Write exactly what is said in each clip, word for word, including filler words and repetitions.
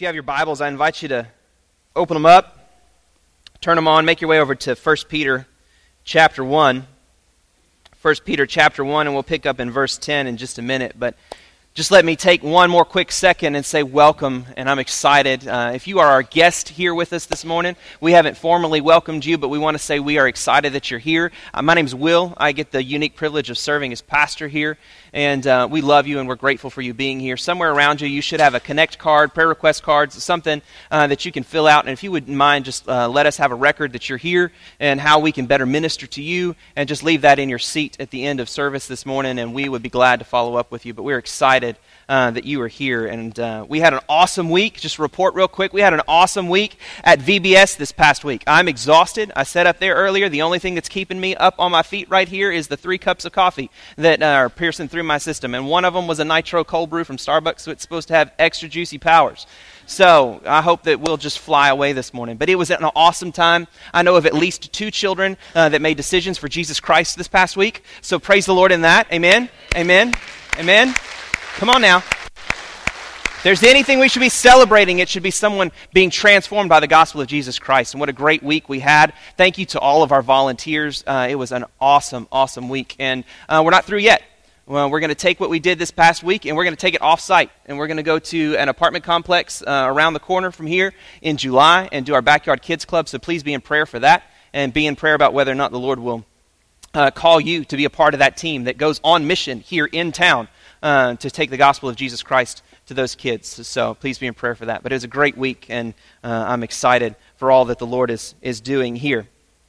If you have your Bibles, I invite you to open them up, turn them on, make your way over to First Peter chapter one. First Peter chapter one, and we'll pick up in verse ten in just a minute. But just let me take one more quick second and say welcome, and I'm excited. Uh, if you are our guest here with us this morning, we haven't formally welcomed you, but we want to say we are excited that you're here. Uh, my name's Will. I get the unique privilege of serving as pastor here, and uh, we love you and we're grateful for you being here. Somewhere around you, you should have a connect card, prayer request cards, something uh, that you can fill out, and if you wouldn't mind, just uh, let us have a record that you're here and how we can better minister to you, and just leave that in your seat at the end of service this morning, and we would be glad to follow up with you. But we're excited Uh, that you are here, and uh, we had an awesome week. Just a report real quick, we had an awesome week at V B S this past week. I'm exhausted. I sat up there earlier. The only thing that's keeping me up on my feet right here is the three cups of coffee that uh, are piercing through my system, and one of them was a nitro cold brew from Starbucks, so it's supposed to have extra juicy powers. So I hope that we'll just fly away this morning. But it was an awesome time. I know of at least two children uh, that made decisions for Jesus Christ this past week, so praise the Lord in that. Amen. Amen. Amen. Come on now. If there's anything we should be celebrating, it should be someone being transformed by the gospel of Jesus Christ. And what a great week we had. Thank you to all of our volunteers. Uh, it was an awesome, awesome week. And uh, we're not through yet. Well, we're going to take what we did this past week, and we're going to take it off-site. And we're going to go to an apartment complex uh, around the corner from here in July and do our Backyard Kids Club. So please be in prayer for that, and be in prayer about whether or not the Lord will uh, call you to be a part of that team that goes on mission here in town. Uh, to take the gospel of Jesus Christ to those kids. So please be in prayer for that. But it was a great week, and uh, I'm excited for all that the Lord is, is doing here.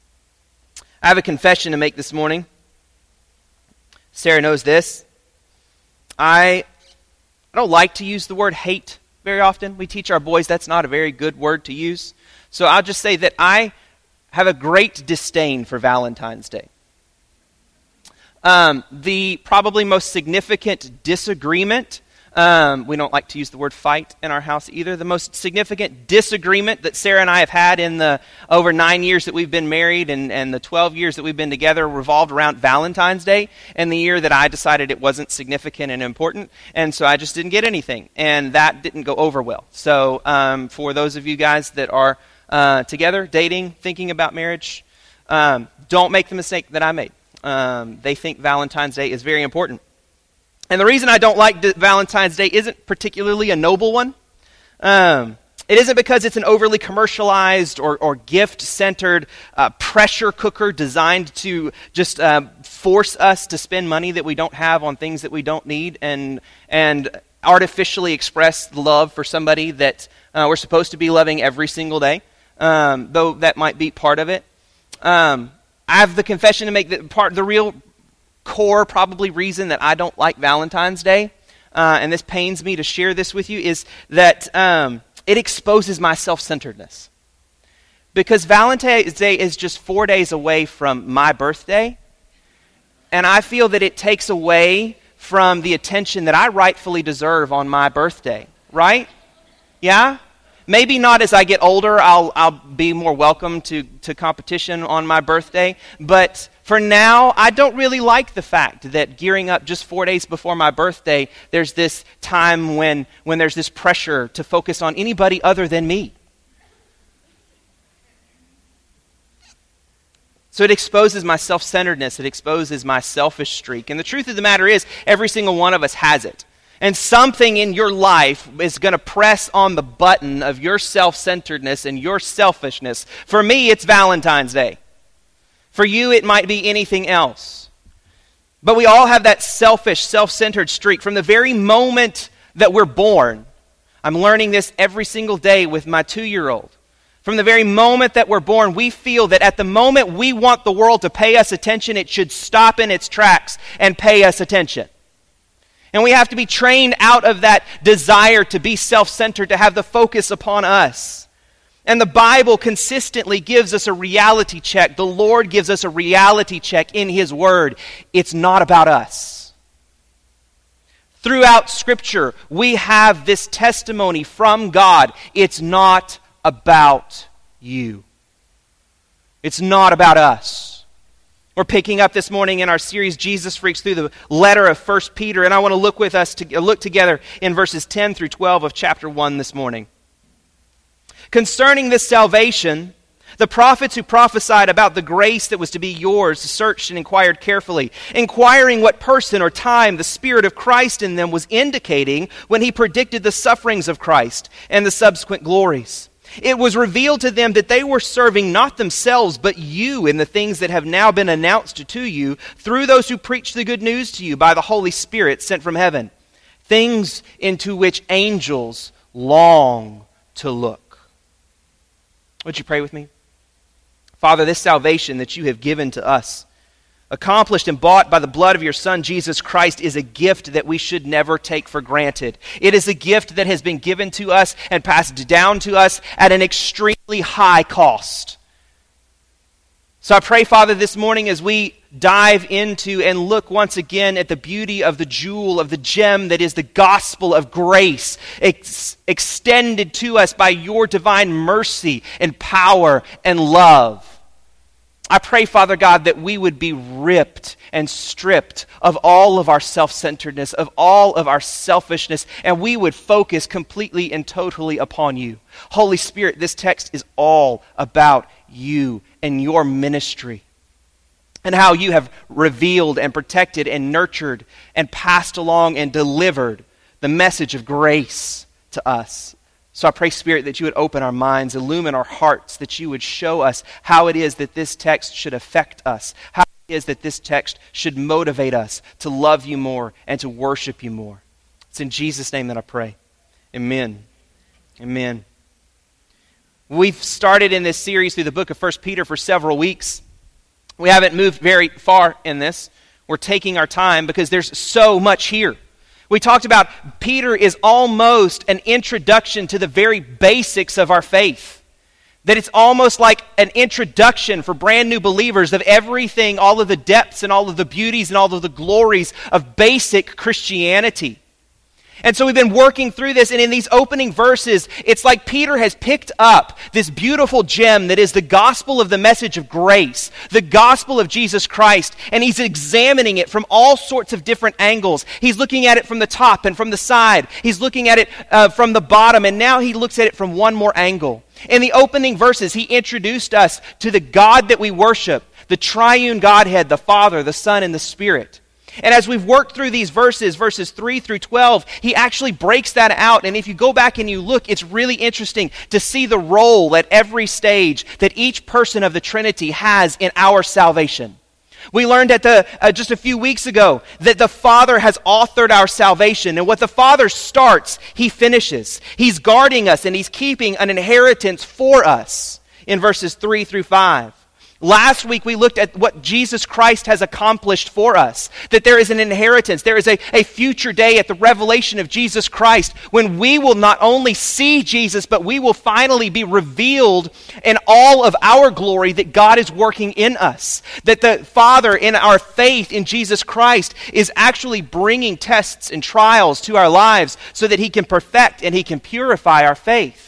I have a confession to make this morning. Sarah knows this. I, I don't like to use the word hate very often. We teach our boys that's not a very good word to use. So I'll just say that I have a great disdain for Valentine's Day. Um, the probably most significant disagreement, um, we don't like to use the word fight in our house either, the most significant disagreement that Sarah and I have had in the over nine years that we've been married and, and the twelve years that we've been together revolved around Valentine's Day, and the year that I decided it wasn't significant and important, and so I just didn't get anything, and that didn't go over well. So um, for those of you guys that are uh, together, dating, thinking about marriage, um, don't make the mistake that I made. Um, they think Valentine's Day is very important. And the reason I don't like d- Valentine's Day isn't particularly a noble one. Um, it isn't because it's an overly commercialized or, or gift-centered uh, pressure cooker designed to just uh, force us to spend money that we don't have on things that we don't need and and artificially express love for somebody that uh, we're supposed to be loving every single day, um, though that might be part of it. Um I have the confession to make that part, the real core probably reason that I don't like Valentine's Day, uh, and this pains me to share this with you, is that um, it exposes my self-centeredness. Because Valentine's Day is just four days away from my birthday, and I feel that it takes away from the attention that I rightfully deserve on my birthday, right? Yeah? Maybe not as I get older, I'll I'll be more welcome to, to competition on my birthday. But for now, I don't really like the fact that gearing up just four days before my birthday, there's this time when, when there's this pressure to focus on anybody other than me. So it exposes my self-centeredness, it exposes my selfish streak. And the truth of the matter is, every single one of us has it. And something in your life is going to press on the button of your self-centeredness and your selfishness. For me, it's Valentine's Day. For you, it might be anything else. But we all have that selfish, self-centered streak. From the very moment that we're born, I'm learning this every single day with my two-year-old. From the very moment that we're born, we feel that at the moment we want the world to pay us attention, it should stop in its tracks and pay us attention. And we have to be trained out of that desire to be self-centered, to have the focus upon us. And the Bible consistently gives us a reality check. The Lord gives us a reality check in His Word. It's not about us. Throughout Scripture, we have this testimony from God. It's not about you. It's not about us. We're picking up this morning in our series, Jesus Freaks, through the letter of First Peter, and I want to look with us to look together in verses ten through twelve of chapter one this morning. Concerning this salvation, the prophets who prophesied about the grace that was to be yours searched and inquired carefully, inquiring what person or time the Spirit of Christ in them was indicating when he predicted the sufferings of Christ and the subsequent glories. It was revealed to them that they were serving not themselves but you in the things that have now been announced to you through those who preach the good news to you by the Holy Spirit sent from heaven, things into which angels long to look. Would you pray with me? Father, this salvation that you have given to us, accomplished and bought by the blood of your Son, Jesus Christ, is a gift that we should never take for granted. It is a gift that has been given to us and passed down to us at an extremely high cost. So I pray, Father, this morning as we dive into and look once again at the beauty of the jewel, of the gem that is the gospel of grace, ex- extended to us by your divine mercy and power and love. I pray, Father God, that we would be ripped and stripped of all of our self-centeredness, of all of our selfishness, and we would focus completely and totally upon you. Holy Spirit, this text is all about you and your ministry, and how you have revealed and protected and nurtured and passed along and delivered the message of grace to us. So I pray, Spirit, that you would open our minds, illumine our hearts, that you would show us how it is that this text should affect us, how it is that this text should motivate us to love you more and to worship you more. It's in Jesus' name that I pray. Amen. Amen. We've started in this series through the book of First Peter for several weeks. We haven't moved very far in this. We're taking our time because there's so much here. We talked about Peter is almost an introduction to the very basics of our faith. That it's almost like an introduction for brand new believers of everything, all of the depths and all of the beauties and all of the glories of basic Christianity. And so we've been working through this, and in these opening verses, it's like Peter has picked up this beautiful gem that is the gospel of the message of grace, the gospel of Jesus Christ, and he's examining it from all sorts of different angles. He's looking at it from the top and from the side. He's looking at it uh, from the bottom, and now he looks at it from one more angle. In the opening verses, he introduced us to the God that we worship, the triune Godhead, the Father, the Son, and the Spirit. And as we've worked through these verses, verses three through twelve, he actually breaks that out. And if you go back and you look, it's really interesting to see the role at every stage that each person of the Trinity has in our salvation. We learned at the uh, just a few weeks ago that the Father has authored our salvation. And what the Father starts, he finishes. He's guarding us and he's keeping an inheritance for us in verses three through five. Last week we looked at what Jesus Christ has accomplished for us, that there is an inheritance, there is a, a future day at the revelation of Jesus Christ when we will not only see Jesus, but we will finally be revealed in all of our glory that God is working in us. That the Father in our faith in Jesus Christ is actually bringing tests and trials to our lives so that he can perfect and he can purify our faith.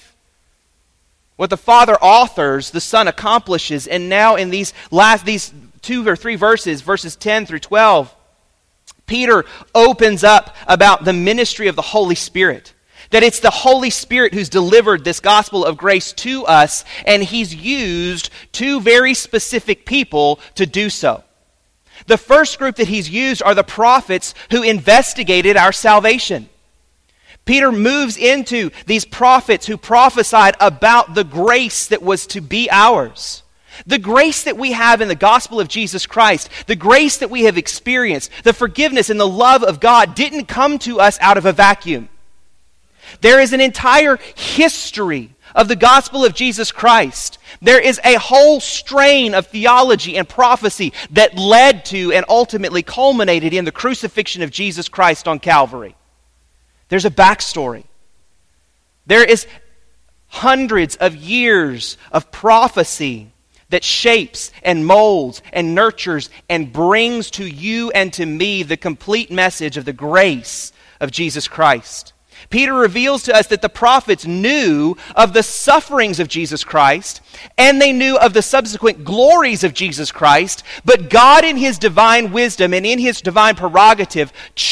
What the Father authors, the Son accomplishes, and now in these last these two or three verses, verses ten through twelve, Peter opens up about the ministry of the Holy Spirit. That it's the Holy Spirit who's delivered this gospel of grace to us, and he's used two very specific people to do so. The first group that he's used are the prophets who investigated our salvation. Peter moves into these prophets who prophesied about the grace that was to be ours. The grace that we have in the gospel of Jesus Christ, the grace that we have experienced, the forgiveness and the love of God didn't come to us out of a vacuum. There is an entire history of the gospel of Jesus Christ. There is a whole strain of theology and prophecy that led to and ultimately culminated in the crucifixion of Jesus Christ on Calvary. There's a backstory. There is hundreds of years of prophecy that shapes and molds and nurtures and brings to you and to me the complete message of the grace of Jesus Christ. Peter reveals to us that the prophets knew of the sufferings of Jesus Christ, and they knew of the subsequent glories of Jesus Christ, but God in his divine wisdom and in his divine prerogative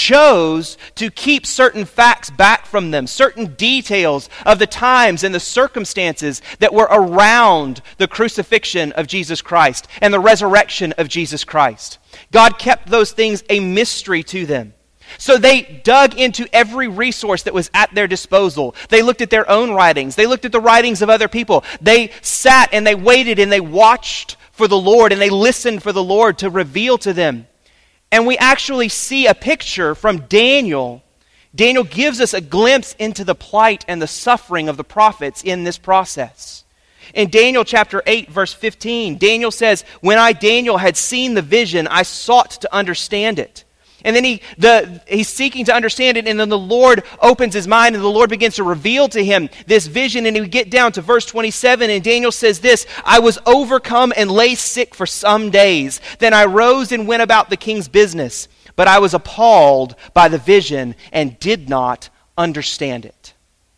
chose to keep certain facts back from them, certain details of the times and the circumstances that were around the crucifixion of Jesus Christ and the resurrection of Jesus Christ. God kept those things a mystery to them. So they dug into every resource that was at their disposal. They looked at their own writings. They looked at the writings of other people. They sat and they waited and they watched for the Lord and they listened for the Lord to reveal to them. And we actually see a picture from Daniel. Daniel gives us a glimpse into the plight and the suffering of the prophets in this process. In Daniel chapter eight, verse fifteen, Daniel says, "When I, Daniel, had seen the vision, I sought to understand it." And then he, the, he's seeking to understand it, and then the Lord opens his mind, and the Lord begins to reveal to him this vision. And we get down to verse twenty-seven, and Daniel says this, "I was overcome and lay sick for some days. Then I rose and went about the king's business. But I was appalled by the vision and did not understand it."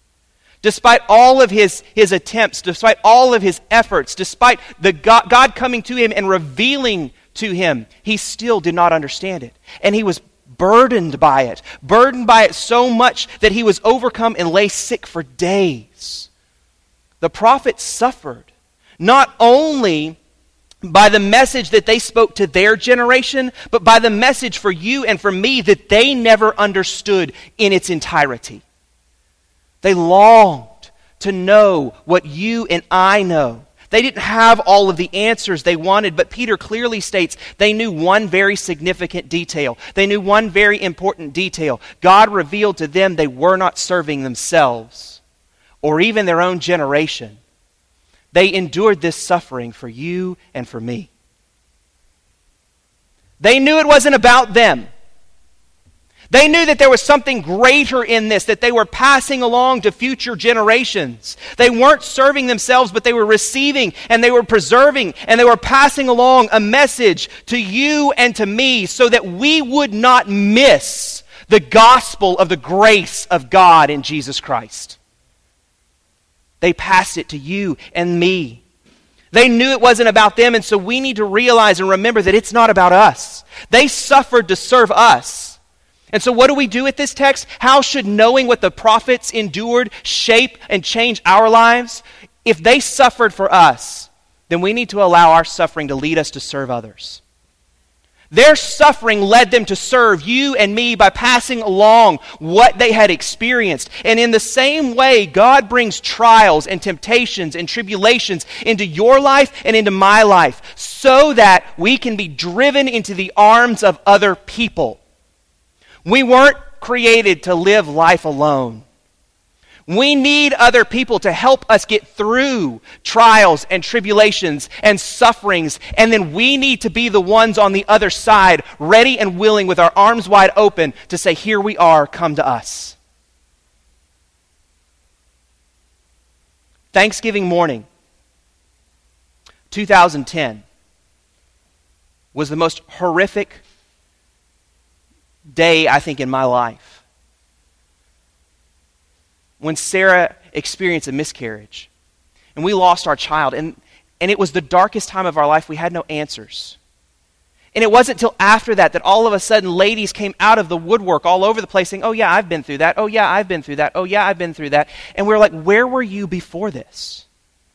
Despite all of his, his attempts, despite all of his efforts, despite the God, God coming to him and revealing to him, he still did not understand it. And he was burdened by it, burdened by it so much that he was overcome and lay sick for days. The prophets suffered, not only by the message that they spoke to their generation, but by the message for you and for me that they never understood in its entirety. They longed to know what you and I know. They didn't have all of the answers they wanted, but Peter clearly states they knew one very significant detail. They knew one very important detail. God revealed to them they were not serving themselves or even their own generation. They endured this suffering for you and for me. They knew it wasn't about them. They knew that there was something greater in this, that they were passing along to future generations. They weren't serving themselves, but they were receiving and they were preserving and they were passing along a message to you and to me so that we would not miss the gospel of the grace of God in Jesus Christ. They passed it to you and me. They knew it wasn't about them, and so we need to realize and remember that it's not about us. They suffered to serve us. And so what do we do with this text? How should knowing what the prophets endured shape and change our lives? If they suffered for us, then we need to allow our suffering to lead us to serve others. Their suffering led them to serve you and me by passing along what they had experienced. And in the same way, God brings trials and temptations and tribulations into your life and into my life so that we can be driven into the arms of other people. We weren't created to live life alone. We need other people to help us get through trials and tribulations and sufferings, and then we need to be the ones on the other side, ready and willing with our arms wide open to say, "Here we are, come to us." Thanksgiving morning, two thousand ten, was the most horrific day, I think, in my life. When Sarah experienced a miscarriage and we lost our child, and, and it was the darkest time of our life. We had no answers. And it wasn't until after that that all of a sudden ladies came out of the woodwork all over the place saying, "Oh yeah, I've been through that. Oh yeah, I've been through that. Oh yeah, I've been through that." And we were like, where were you before this?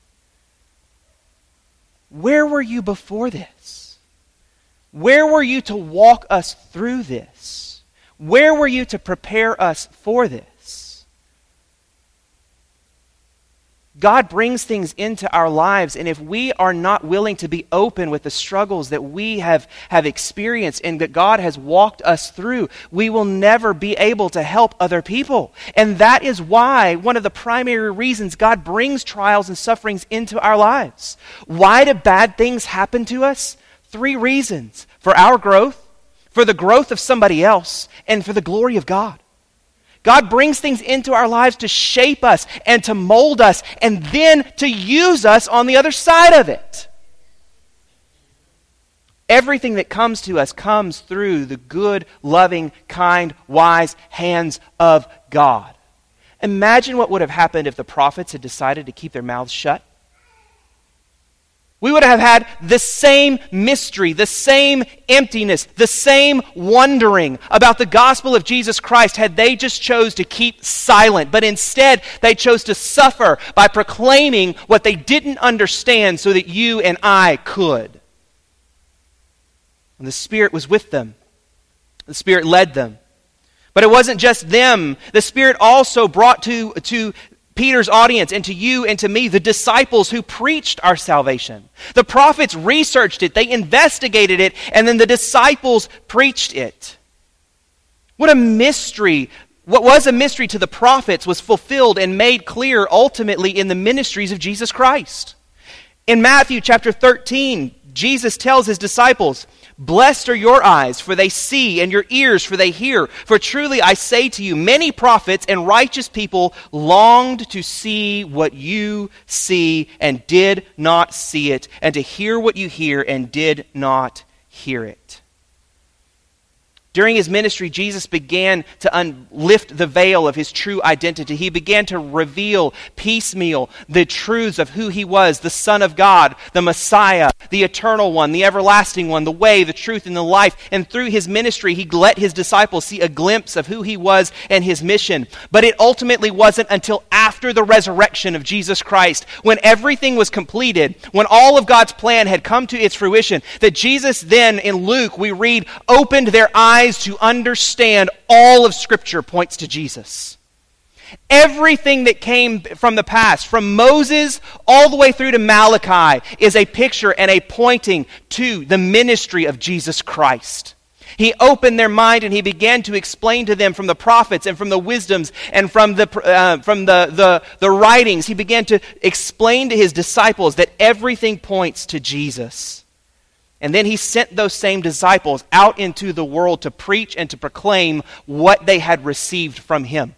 Where were you before this? Where were you to walk us through this? Where were you to prepare us for this? God brings things into our lives, and if we are not willing to be open with the struggles that we have, have experienced and that God has walked us through, we will never be able to help other people. And that is why one of the primary reasons God brings trials and sufferings into our lives. Why do bad things happen to us? Three reasons: for our growth, for the growth of somebody else, and for the glory of God. God brings things into our lives to shape us and to mold us and then to use us on the other side of it. Everything that comes to us comes through the good, loving, kind, wise hands of God. Imagine what would have happened if the prophets had decided to keep their mouths shut. We would have had the same mystery, the same emptiness, the same wondering about the gospel of Jesus Christ had they just chose to keep silent. But instead, they chose to suffer by proclaiming what they didn't understand so that you and I could. And the Spirit was with them. The Spirit led them. But it wasn't just them. The Spirit also brought to, to Peter's audience and to you and to me the disciples who preached our salvation. The prophets researched it, they investigated it, and then the disciples preached it. What a mystery. What was a mystery to the prophets was fulfilled and made clear ultimately in the ministries of Jesus Christ. In Matthew chapter thirteen, Jesus tells his disciples, "Blessed are your eyes, for they see, and your ears, for they hear. For truly I say to you, many prophets and righteous people longed to see what you see and did not see it, and to hear what you hear and did not hear it." During his ministry, Jesus began to un- lift the veil of his true identity. He began to reveal piecemeal the truths of who he was, the Son of God, the Messiah, the Eternal One, the Everlasting One, the way, the truth, and the life. And through his ministry, he let his disciples see a glimpse of who he was and his mission. But it ultimately wasn't until after the resurrection of Jesus Christ, when everything was completed, when all of God's plan had come to its fruition, that Jesus then, in Luke, we read, opened their eyes to understand all of Scripture points to Jesus. Everything that came from the past, from Moses all the way through to Malachi, is a picture and a pointing to the ministry of Jesus Christ. He opened their mind and he began to explain to them from the prophets and from the wisdoms and from the uh, from the, the, the writings. He began to explain to his disciples that everything points to Jesus. And then he sent those same disciples out into the world to preach and to proclaim what they had received from him.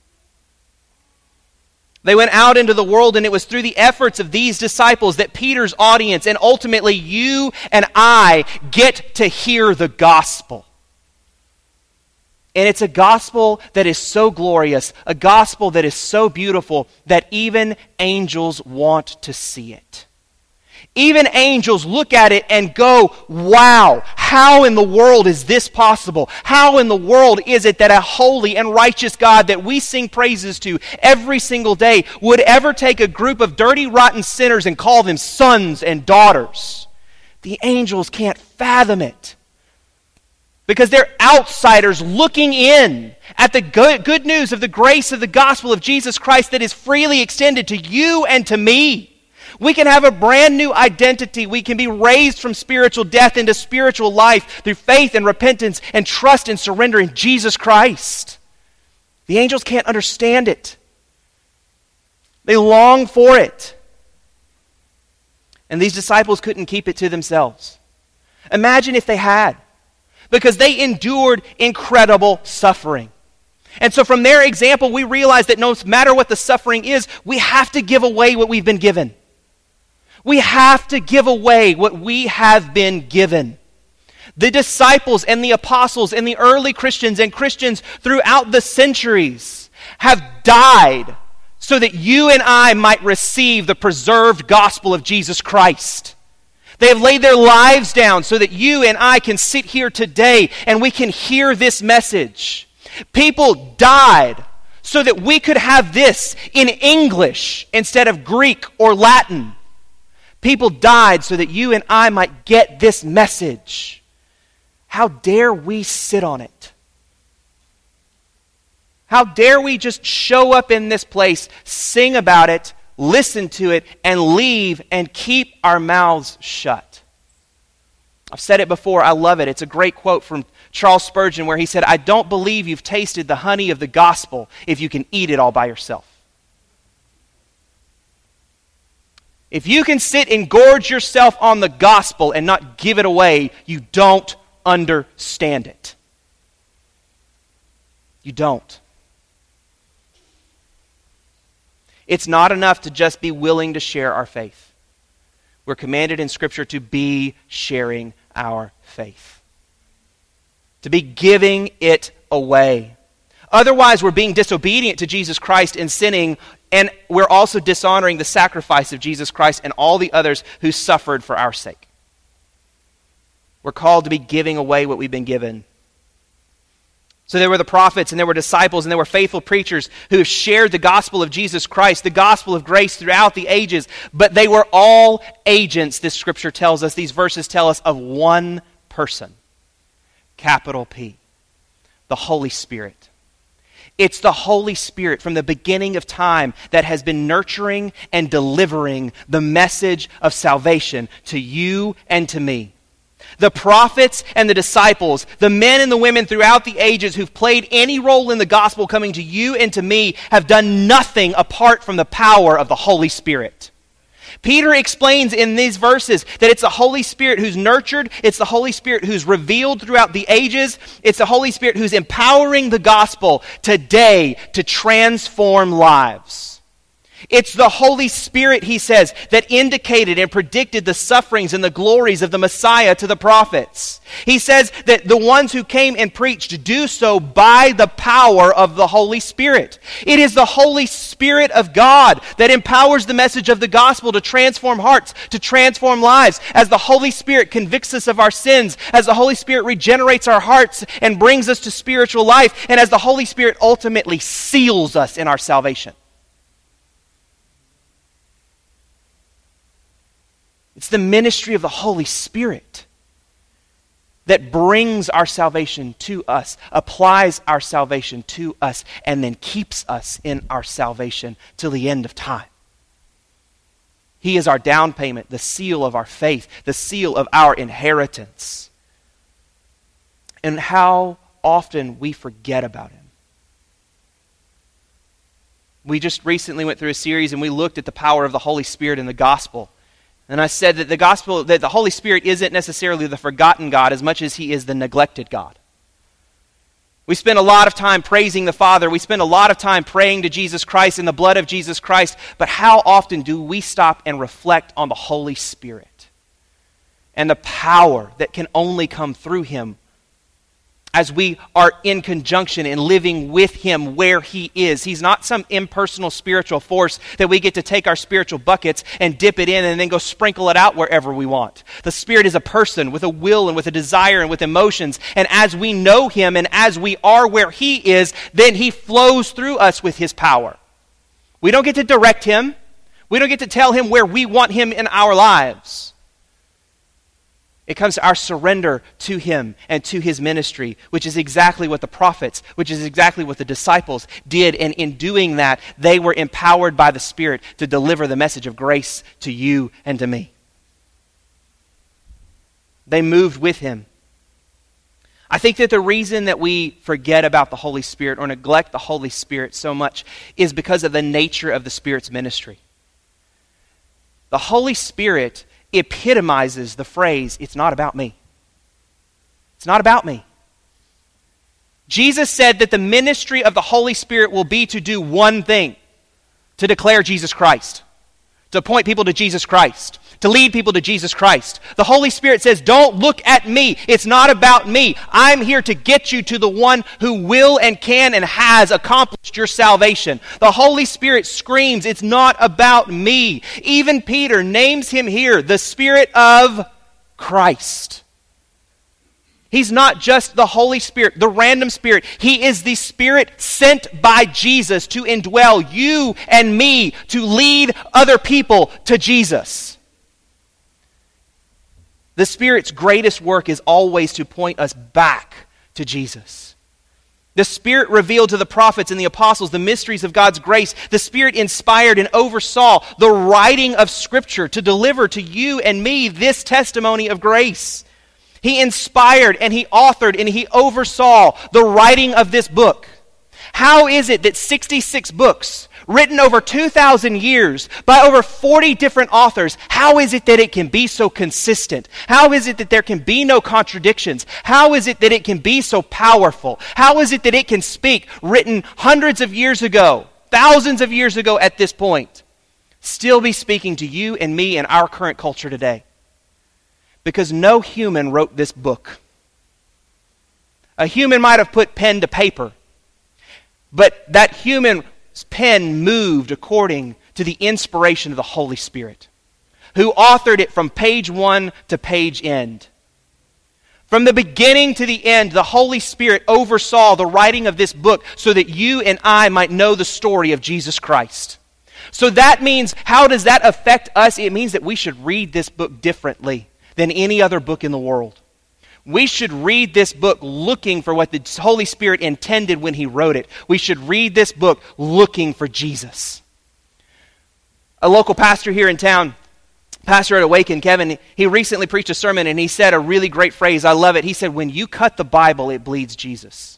They went out into the world, and it was through the efforts of these disciples that Peter's audience and ultimately you and I get to hear the gospel. And it's a gospel that is so glorious, a gospel that is so beautiful that even angels want to see it. Even angels look at it and go, wow, how in the world is this possible? How in the world is it that a holy and righteous God that we sing praises to every single day would ever take a group of dirty, rotten sinners and call them sons and daughters? The angels can't fathom it. Because they're outsiders looking in at the good, good news of the grace of the gospel of Jesus Christ that is freely extended to you and to me. We can have a brand new identity. We can be raised from spiritual death into spiritual life through faith and repentance and trust and surrender in Jesus Christ. The angels can't understand it. They long for it. And these disciples couldn't keep it to themselves. Imagine if they had, because they endured incredible suffering. And so from their example, we realize that no matter what the suffering is, we have to give away what we've been given. We have to give away what we have been given. The disciples and the apostles and the early Christians and Christians throughout the centuries have died so that you and I might receive the preserved gospel of Jesus Christ. They have laid their lives down so that you and I can sit here today and we can hear this message. People died so that we could have this in English instead of Greek or Latin. People died so that you and I might get this message. How dare we sit on it? How dare we just show up in this place, sing about it, listen to it, and leave and keep our mouths shut? I've said it before, I love it. It's a great quote from Charles Spurgeon where he said, "I don't believe you've tasted the honey of the gospel if you can eat it all by yourself." If you can sit and gorge yourself on the gospel and not give it away, you don't understand it. You don't. It's not enough to just be willing to share our faith. We're commanded in Scripture to be sharing our faith, to be giving it away. Otherwise, we're being disobedient to Jesus Christ and sinning, and we're also dishonoring the sacrifice of Jesus Christ and all the others who suffered for our sake. We're called to be giving away what we've been given. So there were the prophets, and there were disciples, and there were faithful preachers who have shared the gospel of Jesus Christ, the gospel of grace throughout the ages, but they were all agents, this scripture tells us, these verses tell us, of one person, capital P, the Holy Spirit. It's the Holy Spirit from the beginning of time that has been nurturing and delivering the message of salvation to you and to me. The prophets and the disciples, the men and the women throughout the ages who've played any role in the gospel coming to you and to me have done nothing apart from the power of the Holy Spirit. Peter explains in these verses that it's the Holy Spirit who's nurtured, it's the Holy Spirit who's revealed throughout the ages, it's the Holy Spirit who's empowering the gospel today to transform lives. It's the Holy Spirit, he says, that indicated and predicted the sufferings and the glories of the Messiah to the prophets. He says that the ones who came and preached do so by the power of the Holy Spirit. It is the Holy Spirit of God that empowers the message of the gospel to transform hearts, to transform lives. As the Holy Spirit convicts us of our sins, as the Holy Spirit regenerates our hearts and brings us to spiritual life, and as the Holy Spirit ultimately seals us in our salvation. It's the ministry of the Holy Spirit that brings our salvation to us, applies our salvation to us, and then keeps us in our salvation till the end of time. He is our down payment, the seal of our faith, the seal of our inheritance. And how often we forget about Him. We just recently went through a series and we looked at the power of the Holy Spirit in the gospel. And I said that the gospel, that the Holy Spirit isn't necessarily the forgotten God as much as He is the neglected God. We spend a lot of time praising the Father. We spend a lot of time praying to Jesus Christ in the blood of Jesus Christ. But how often do we stop and reflect on the Holy Spirit and the power that can only come through Him as we are in conjunction and living with Him where He is? He's not some impersonal spiritual force that we get to take our spiritual buckets and dip it in and then go sprinkle it out wherever we want. The Spirit is a person with a will and with a desire and with emotions. And as we know Him and as we are where He is, then He flows through us with His power. We don't get to direct Him. We don't get to tell Him where we want Him in our lives. It comes to our surrender to Him and to His ministry, which is exactly what the prophets, which is exactly what the disciples did. And in doing that, they were empowered by the Spirit to deliver the message of grace to you and to me. They moved with Him. I think that the reason that we forget about the Holy Spirit or neglect the Holy Spirit so much is because of the nature of the Spirit's ministry. The Holy Spirit epitomizes the phrase, "It's not about me." It's not about me. Jesus said that the ministry of the Holy Spirit will be to do one thing: to declare Jesus Christ, to point people to Jesus Christ, to lead people to Jesus Christ. The Holy Spirit says, don't look at me. It's not about me. I'm here to get you to the one who will and can and has accomplished your salvation. The Holy Spirit screams, it's not about me. Even Peter names Him here the Spirit of Christ. He's not just the Holy Spirit, the random Spirit. He is the Spirit sent by Jesus to indwell you and me, to lead other people to Jesus. The Spirit's greatest work is always to point us back to Jesus. The Spirit revealed to the prophets and the apostles the mysteries of God's grace. The Spirit inspired and oversaw the writing of Scripture to deliver to you and me this testimony of grace. He inspired and He authored and He oversaw the writing of this book. How is it that sixty-six books, written over two thousand years by over forty different authors, how is it that it can be so consistent? How is it that there can be no contradictions? How is it that it can be so powerful? How is it that it can speak, written hundreds of years ago, thousands of years ago at this point, still be speaking to you and me in our current culture today? Because no human wrote this book. A human might have put pen to paper. But that human pen moved according to the inspiration of the Holy Spirit, who authored it from page one to page end. From the beginning to the end, the Holy Spirit oversaw the writing of this book so that you and I might know the story of Jesus Christ. So that means, how does that affect us? It means that we should read this book differently than any other book in the world. We should read this book looking for what the Holy Spirit intended when He wrote it. We should read this book looking for Jesus. A local pastor here in town, pastor at Awaken, Kevin, he recently preached a sermon and he said a really great phrase. I love it. He said, when you cut the Bible, it bleeds Jesus.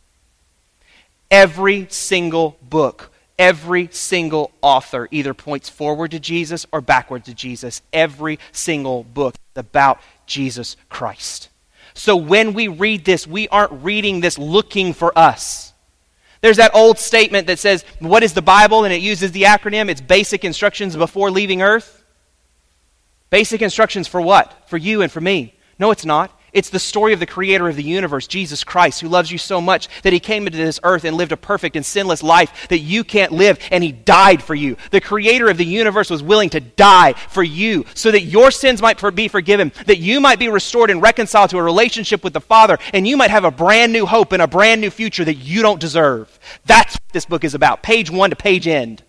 Every single book, every single author either points forward to Jesus or backward to Jesus. Every single book is about Jesus Christ. So when we read this, we aren't reading this looking for us. There's that old statement that says, what is the Bible? And it uses the acronym. It's basic instructions before leaving earth. Basic instructions for what? For you and for me. No, it's not. It's the story of the creator of the universe, Jesus Christ, who loves you so much that He came into this earth and lived a perfect and sinless life that you can't live, and He died for you. The creator of the universe was willing to die for you so that your sins might be forgiven, that you might be restored and reconciled to a relationship with the Father, and you might have a brand new hope and a brand new future that you don't deserve. That's what this book is about, page one to page end.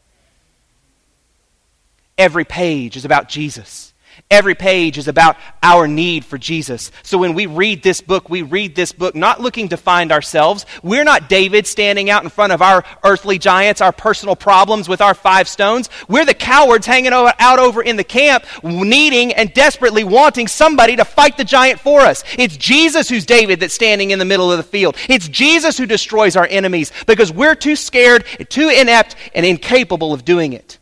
Every page is about Jesus. Every page is about our need for Jesus. So when we read this book, we read this book not looking to find ourselves. We're not David standing out in front of our earthly giants, our personal problems with our five stones. We're the cowards hanging out over in the camp, needing and desperately wanting somebody to fight the giant for us. It's Jesus who's David that's standing in the middle of the field. It's Jesus who destroys our enemies because we're too scared, too inept, and incapable of doing it.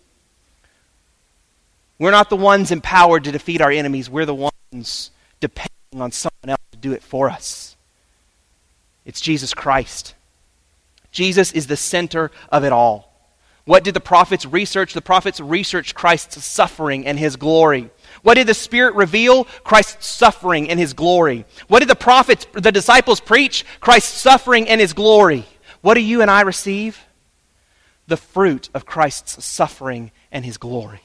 We're not the ones empowered to defeat our enemies. We're the ones depending on someone else to do it for us. It's Jesus Christ. Jesus is the center of it all. What did the prophets research? The prophets researched Christ's suffering and His glory. What did the Spirit reveal? Christ's suffering and His glory. What did the prophets, the disciples preach? Christ's suffering and His glory. What do you and I receive? The fruit of Christ's suffering and His glory.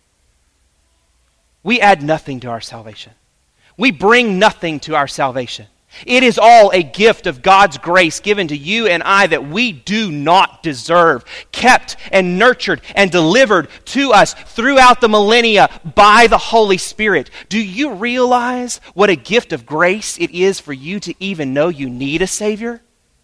We add nothing to our salvation. We bring nothing to our salvation. It is all a gift of God's grace given to you and I that we do not deserve, kept and nurtured and delivered to us throughout the millennia by the Holy Spirit. Do you realize what a gift of grace it is for you to even know you need a Savior?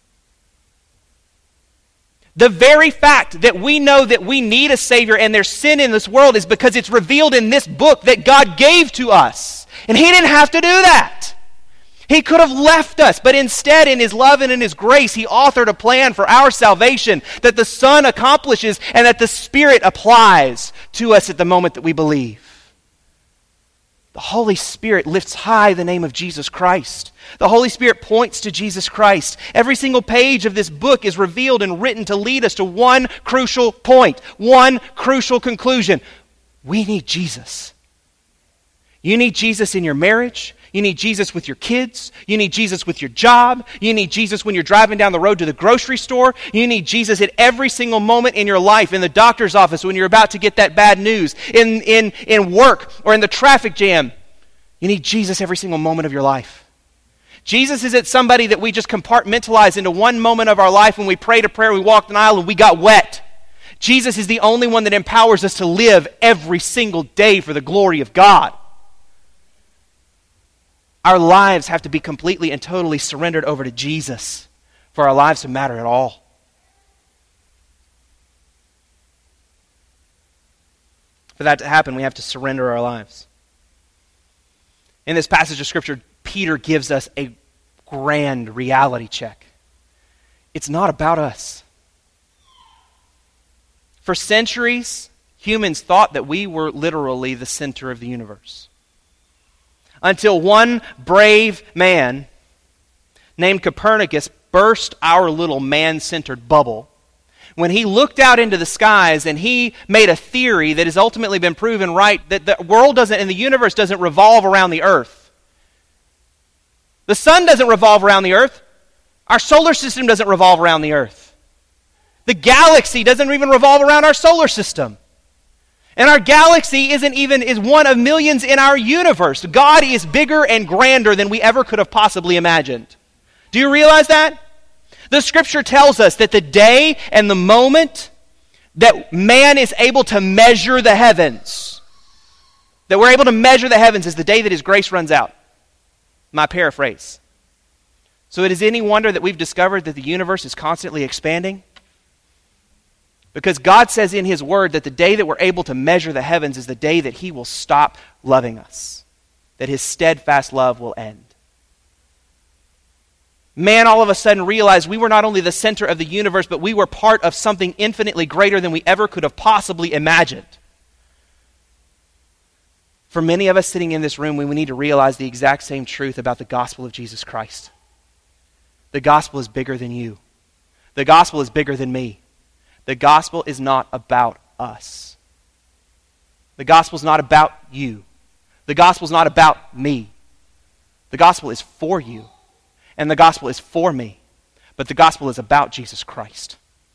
The very fact that we know that we need a Savior and there's sin in this world is because it's revealed in this book that God gave to us. And He didn't have to do that. He could have left us, but instead, in His love and in His grace, He authored a plan for our salvation that the Son accomplishes and that the Spirit applies to us at the moment that we believe. The Holy Spirit lifts high the name of Jesus Christ. The Holy Spirit points to Jesus Christ. Every single page of this book is revealed and written to lead us to one crucial point, one crucial conclusion. We need Jesus. You need Jesus in your marriage. You need Jesus with your kids. You need Jesus with your job. You need Jesus when you're driving down the road to the grocery store. You need Jesus at every single moment in your life, in the doctor's office when you're about to get that bad news, in, in, in work or in the traffic jam. You need Jesus every single moment of your life. Jesus isn't somebody that we just compartmentalize into one moment of our life when we prayed a prayer, we walked an aisle, and we got wet. Jesus is the only one that empowers us to live every single day for the glory of God. Our lives have to be completely and totally surrendered over to Jesus for our lives to matter at all. For that to happen, we have to surrender our lives. In this passage of Scripture, Peter gives us a grand reality check. It's not about us. For centuries, humans thought that we were literally the center of the universe. Until one brave man named Copernicus burst our little man-centered bubble when he looked out into the skies and he made a theory that has ultimately been proven right, that the world doesn't and the universe doesn't revolve around the earth. The sun doesn't revolve around the earth. Our solar system doesn't revolve around the earth. The galaxy doesn't even revolve around our solar system. And our galaxy isn't even is one of millions in our universe. God is bigger and grander than we ever could have possibly imagined. Do you realize that? The scripture tells us that the day and the moment that man is able to measure the heavens, that we're able to measure the heavens, is the day that his grace runs out. My paraphrase. So it is any wonder that we've discovered that the universe is constantly expanding? Because God says in his word that the day that we're able to measure the heavens is the day that he will stop loving us, that his steadfast love will end. Man all of a sudden realized we were not only the center of the universe, but we were part of something infinitely greater than we ever could have possibly imagined. For many of us sitting in this room, we need to realize the exact same truth about the gospel of Jesus Christ. The gospel is bigger than you. The gospel is bigger than me. The gospel is not about us. The gospel is not about you. The gospel is not about me. The gospel is for you. And the gospel is for me. But the gospel is about Jesus Christ.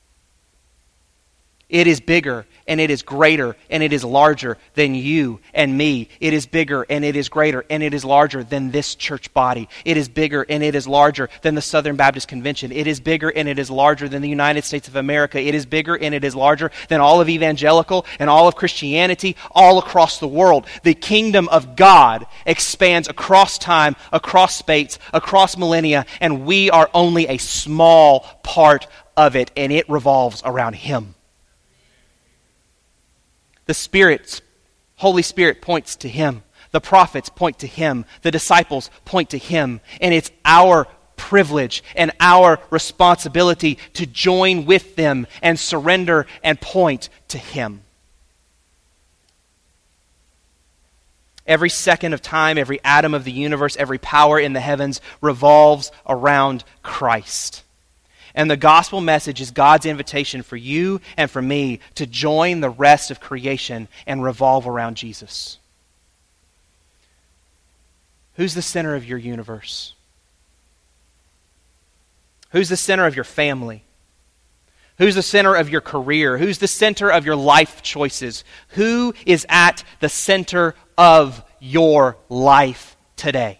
It is bigger and it is greater and it is larger than you and me. It is bigger and it is greater and it is larger than this church body. It is bigger and it is larger than the Southern Baptist Convention. It is bigger and it is larger than the United States of America. It is bigger and it is larger than all of evangelical and all of Christianity all across the world. The kingdom of God expands across time, across space, across millennia, and we are only a small part of it, and it revolves around him. The Spirit, Holy Spirit points to him. The prophets point to him. The disciples point to him. And it's our privilege and our responsibility to join with them and surrender and point to him. Every second of time, every atom of the universe, every power in the heavens revolves around Christ. And the gospel message is God's invitation for you and for me to join the rest of creation and revolve around Jesus. Who's the center of your universe? Who's the center of your family? Who's the center of your career? Who's the center of your life choices? Who is at the center of your life today?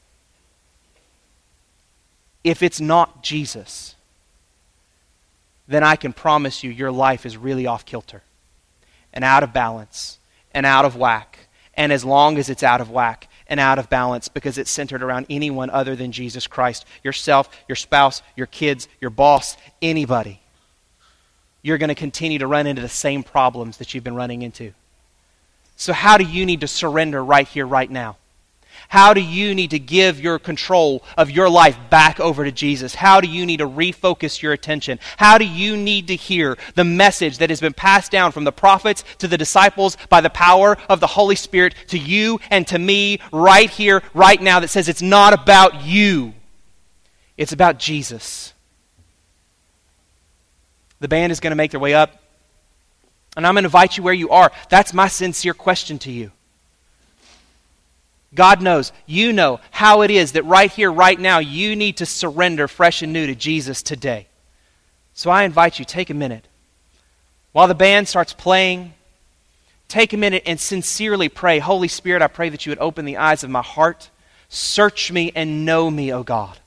If it's not Jesus, then I can promise you your life is really off kilter and out of balance and out of whack. And as long as it's out of whack and out of balance because it's centered around anyone other than Jesus Christ, yourself, your spouse, your kids, your boss, anybody, you're going to continue to run into the same problems that you've been running into. So how do you need to surrender right here, right now? How do you need to give your control of your life back over to Jesus? How do you need to refocus your attention? How do you need to hear the message that has been passed down from the prophets to the disciples by the power of the Holy Spirit to you and to me right here, right now, that says it's not about you. It's about Jesus. The band is going to make their way up, and I'm going to invite you where you are. That's my sincere question to you. God knows, you know how it is that right here, right now, you need to surrender fresh and new to Jesus today. So I invite you, take a minute. While the band starts playing, take a minute and sincerely pray, Holy Spirit, I pray that you would open the eyes of my heart. Search me and know me, O God.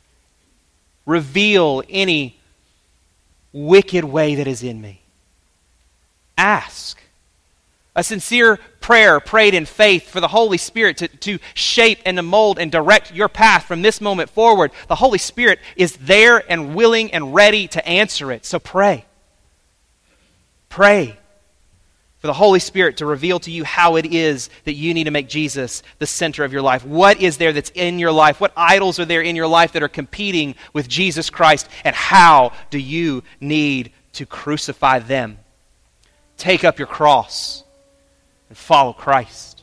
Reveal any wicked way that is in me. Ask. A sincere prayer prayed in faith for the Holy Spirit to, to shape and to mold and direct your path from this moment forward. The Holy Spirit is there and willing and ready to answer it. So pray. Pray for the Holy Spirit to reveal to you how it is that you need to make Jesus the center of your life. What is there that's in your life? What idols are there in your life that are competing with Jesus Christ? And how do you need to crucify them? Take up your cross and follow Christ.